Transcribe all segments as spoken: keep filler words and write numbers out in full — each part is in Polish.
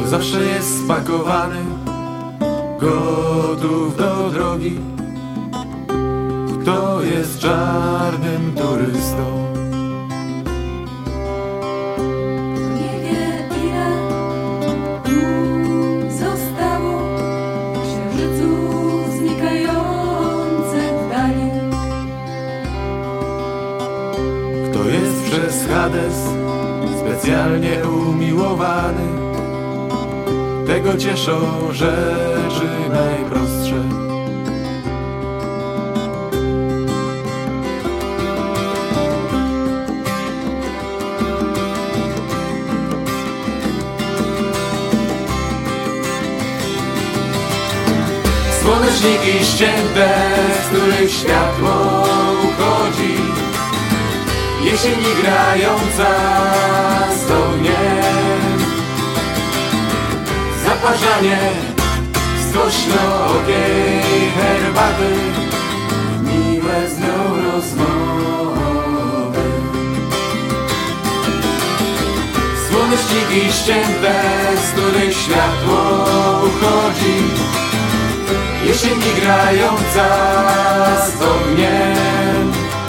Kto zawsze jest spakowany, gotów do drogi, kto jest czarnym turystą. Nie wie, ile tu zostało księżyców znikających w dali. Kto jest przez Hades specjalnie umiłowany, tego cieszą rzeczy najprostsze. Słoneczniki ścięte, z których światło uchodzi, jesieni grająca z ogniem, zaparzanie skośno-okiej herbaty, miłe z nią rozmowy. Słoneczniki ścięte, z których światło uchodzi, jesieni grająca z ogniem,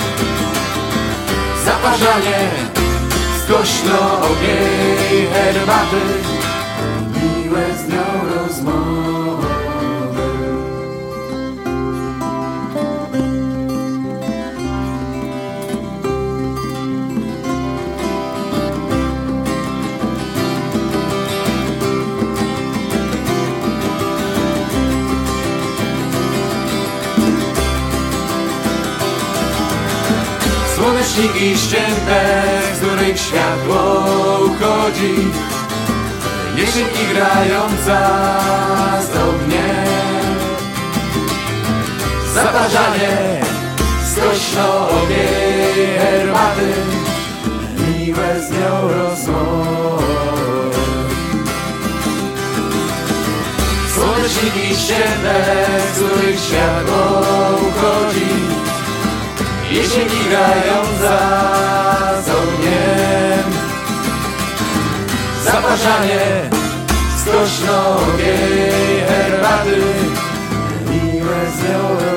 zaparzanie skośno-okiej herbaty, miłe z nią rozmowy. Słoneczniki ścięte, z których światło uchodzi, jesieni grająca z ogniem, zaparzanie skośno-okiej herbaty, miłe z nią rozmowy. Słoneczniki ścięte, z których światło uchodzi, jesieni grająca z ogniem, zaparzanie skośno-okiej herbaty, miłe z nią.